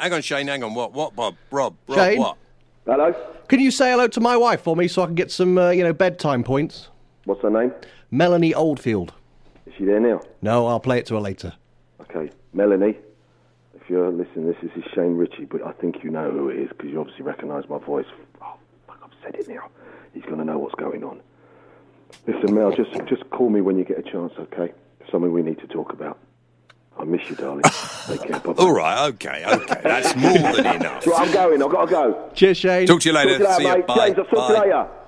hang on, Shane, hang on. What, Bob? Rob, Shane? what? Hello? Can you say hello to my wife for me so I can get some, bedtime points? What's her name? Melanie Oldfield. Is she there now? No, I'll play it to her later. Okay. Melanie, if you're listening, this is Shane Ritchie, but I think you know who it is because you obviously recognise my voice. Oh, fuck, I've said it now. He's going to know what's going on. Listen, Mel, just call me when you get a chance, okay? Something we need to talk about. I miss you, darling. Take care. Bye-bye. All right, okay. That's more than enough. Right, I'm going. I've got to go. Cheers, Shane. Talk to you later. Talk to you later, See you. mate. Bye. James, I'll talk to you later.